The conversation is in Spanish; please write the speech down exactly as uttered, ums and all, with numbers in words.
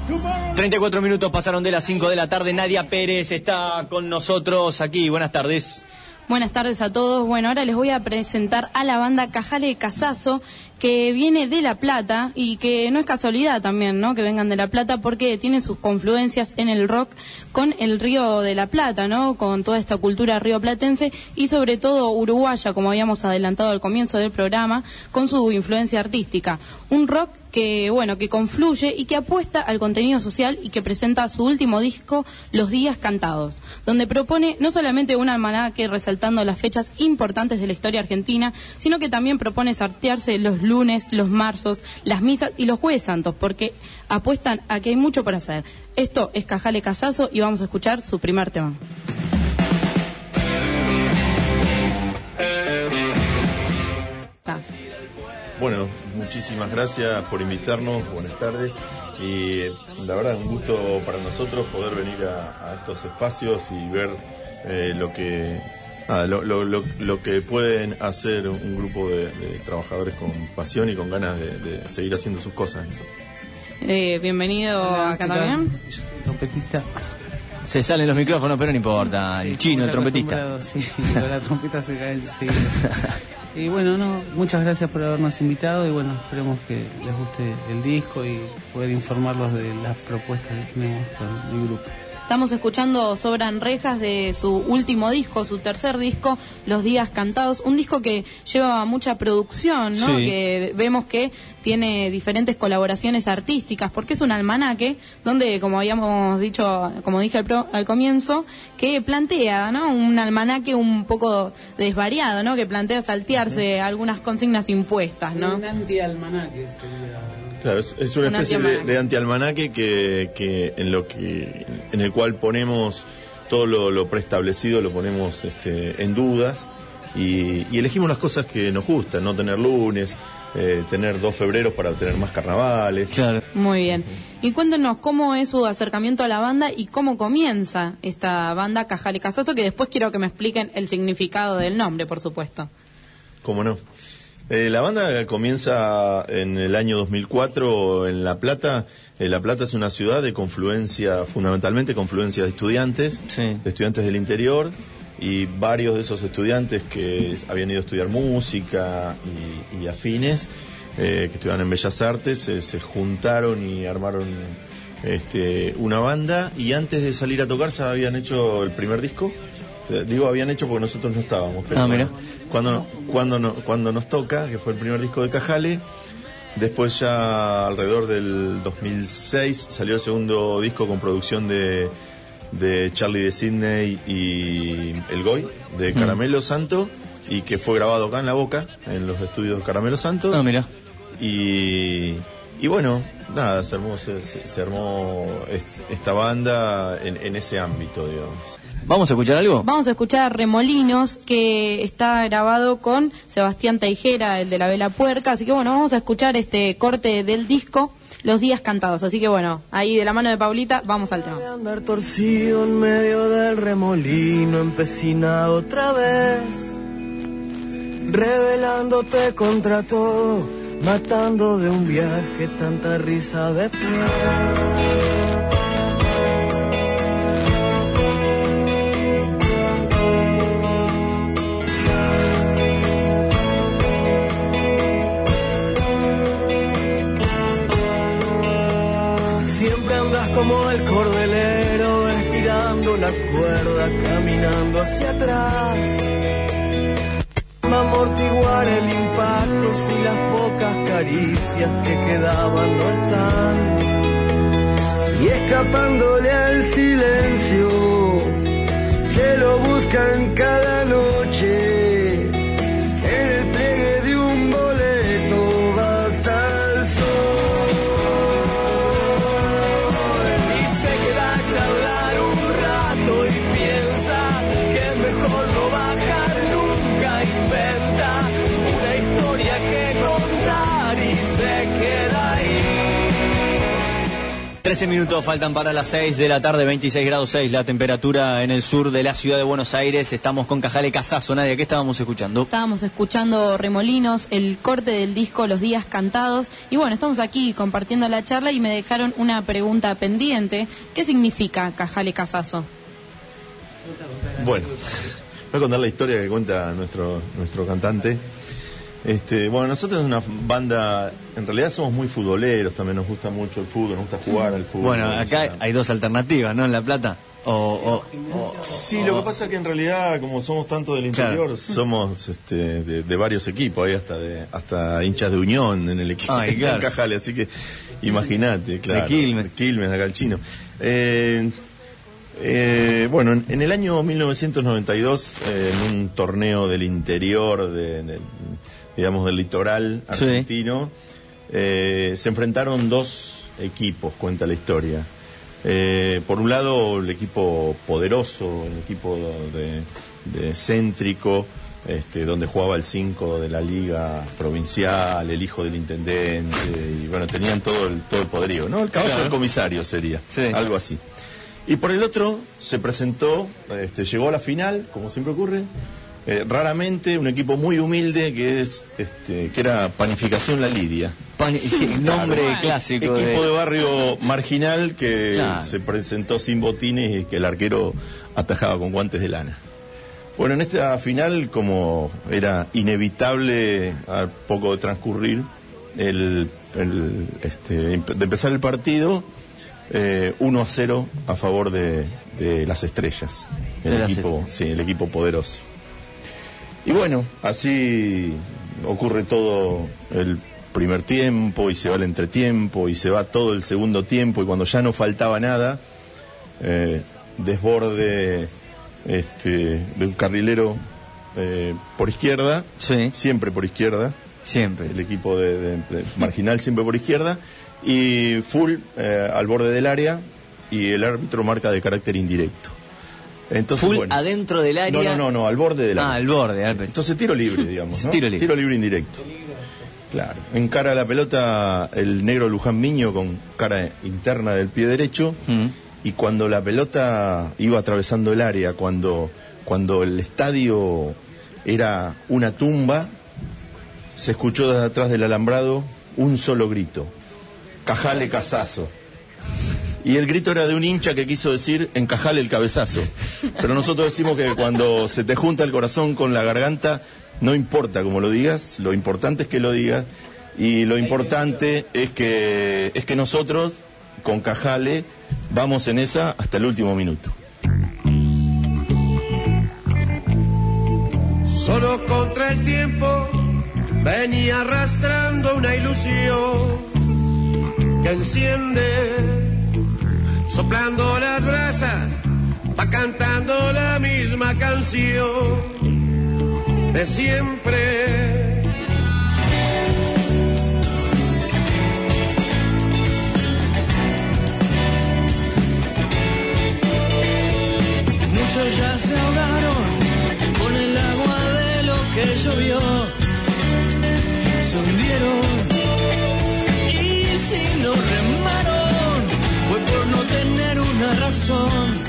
treinta y cuatro minutos pasaron de las cinco de la tarde. Nadia Pérez está con nosotros aquí. Buenas tardes. Buenas tardes a todos. Bueno, ahora les voy a presentar a la banda Cajale Casazo, que viene de La Plata y que no es casualidad también, ¿no?, que vengan de La Plata, porque tienen sus confluencias en el rock con el Río de la Plata, ¿no?, con toda esta cultura rioplatense y sobre todo uruguaya, como habíamos adelantado al comienzo del programa, con su influencia artística. Un rock que, bueno, que confluye y que apuesta al contenido social y que presenta su último disco, Los Días Cantados, donde propone no solamente un almanaque resaltando las fechas importantes de la historia argentina, sino que también propone saltearse los lunes, los marzos, las misas y los jueves santos, porque apuestan a que hay mucho por hacer. Esto es Cajale Casazo y vamos a escuchar su primer tema. Bueno, muchísimas gracias por invitarnos, buenas tardes, y la verdad un gusto para nosotros poder venir a, a estos espacios y ver eh, lo que nada, lo, lo, lo, lo que pueden hacer un grupo de, de trabajadores con pasión y con ganas de, de seguir haciendo sus cosas. Eh, bienvenido. Hola, acá también. Trompetista. Se salen los micrófonos, pero no importa. El chino, el trompetista. Sí, la trompeta se cae enseguida. Y bueno, no, muchas gracias por habernos invitado y bueno, esperemos que les guste el disco y poder informarlos de las propuestas que tenemos con mi grupo. Estamos escuchando Sobran Rejas de su último disco, su tercer disco, Los Días Cantados, un disco que lleva mucha producción, ¿no? Sí. Que vemos que tiene diferentes colaboraciones artísticas, porque es un almanaque donde, como habíamos dicho, como dije al, pro, al comienzo, que plantea, ¿no?, un almanaque un poco desvariado, ¿no?, que plantea saltearse uh-huh. algunas consignas impuestas, ¿no? Un anti-almanaque sería. Claro, es, es una especie de, de antialmanaque que, que en lo que en el cual ponemos todo lo, lo preestablecido, lo ponemos este, en dudas y, y elegimos las cosas que nos gustan, no tener lunes, eh, tener dos febreros para tener más carnavales. Claro. Muy bien. Y cuéntenos cómo es su acercamiento a la banda y cómo comienza esta banda Cajale Casazo, que después quiero que me expliquen el significado del nombre, por supuesto. ¿Cómo no? Eh, la banda comienza en el año dos mil cuatro en La Plata. Eh, La Plata es una ciudad de confluencia, fundamentalmente confluencia de estudiantes, sí. de estudiantes del interior, y varios de esos estudiantes que habían ido a estudiar música y, y afines, eh, que estudiaban en Bellas Artes, eh, se juntaron y armaron este, una banda, y antes de salir a tocar se habían hecho el primer disco. Digo habían hecho porque nosotros no estábamos, pero ah, mira. Cuando, cuando, no, cuando nos toca, que fue el primer disco de Cajale, después ya alrededor del dos mil seis salió el segundo disco con producción de, de Charlie de Sydney y El Goy, de Caramelo mm. Santo, y que fue grabado acá en La Boca, en los estudios de Caramelo Santo. Ah, mira. Y, y bueno, nada, se armó, se, se armó esta banda en, en ese ámbito, digamos. ¿Vamos a escuchar algo? Vamos a escuchar Remolinos, que está grabado con Sebastián Teijera, el de La Vela Puerca. Así que bueno, vamos a escuchar este corte del disco, Los Días Cantados. Así que bueno, ahí de la mano de Paulita, vamos al tema. Voy a andar torcido en medio del remolino, empecinado otra vez, rebelándote contra todo, matando de un viaje tanta risa después. Como el cordelero estirando la cuerda, caminando hacia atrás, amortiguar el impacto si las pocas caricias que quedaban no están, y escapándole al silencio que lo buscan cada noche. trece minutos faltan para las seis de la tarde, veintiséis grados seis la temperatura en el sur de la ciudad de Buenos Aires. Estamos con Cajale Casazzo. Nadia, ¿qué estábamos escuchando? Estábamos escuchando Remolinos, el corte del disco Los Días Cantados. Y bueno, estamos aquí compartiendo la charla y me dejaron una pregunta pendiente. ¿Qué significa Cajale Casazzo? Bueno, voy a contar la historia que cuenta nuestro, nuestro cantante. Este, bueno, nosotros es una banda, en realidad somos muy futboleros, también nos gusta mucho el fútbol, nos gusta jugar al fútbol. Bueno, acá o sea, hay dos alternativas, ¿no? En La Plata. O, o, o, sí, o, lo que pasa es que en realidad, como somos tanto del interior, claro, somos este, de, de varios equipos, hay hasta de hasta hinchas de Unión en el equipo. Ay, claro. En Cajale, así que imagínate, claro. De Quilmes. De Quilmes, acá el chino. Eh, eh, bueno, en, en el año mil novecientos noventa y dos, eh, en un torneo del interior de, de digamos, del litoral argentino, sí. eh, se enfrentaron dos equipos, cuenta la historia. Eh, por un lado, el equipo poderoso, el equipo de, de céntrico, este, donde jugaba el cinco de la liga provincial, el hijo del intendente, y bueno, tenían todo el, todo el poderío, ¿no? El caballo, claro, del comisario sería, sí, algo así. Y por el otro, se presentó, este, llegó a la final, como siempre ocurre, Eh, raramente un equipo muy humilde que es este, que era Panificación La Lidia. Pan, sí, nombre claro, clásico. Equipo de... de barrio marginal que claro. se presentó sin botines y que el arquero atajaba con guantes de lana. Bueno, en esta final, como era inevitable al poco de transcurrir el, el este, de empezar el partido, eh, uno a cero a favor de, de las estrellas. El de equipo, sí, el equipo poderoso. Y bueno, así ocurre todo el primer tiempo y se va el entretiempo y se va todo el segundo tiempo y cuando ya no faltaba nada, eh, desborde este, de un carrilero eh, por izquierda, sí, siempre por izquierda, siempre el equipo de, de, de marginal siempre por izquierda y full eh, al borde del área y el árbitro marca de carácter indirecto. Entonces, full bueno, adentro del área. No, no, no, no, al borde del área. Ah, al borde. Al... Entonces tiro libre, digamos, ¿no? Tiro libre. Tiro libre indirecto. Claro. Encara la pelota el negro Luján Miño con cara interna del pie derecho mm. y cuando la pelota iba atravesando el área, cuando, cuando el estadio era una tumba, se escuchó desde atrás del alambrado un solo grito: Cajale Casazzo. Y el grito era de un hincha que quiso decir encajale el cabezazo. Pero nosotros decimos que cuando se te junta el corazón con la garganta, no importa cómo lo digas, lo importante es que lo digas. Y lo importante es que, es que nosotros, con Cajale, vamos en esa hasta el último minuto. Solo contra el tiempo venía arrastrando una ilusión que enciende, soplando las brasas, va cantando la misma canción de siempre. Muchos ya se ahogaron con el agua de lo que llovió, se hundieron y si no remaron fue por no tener una razón.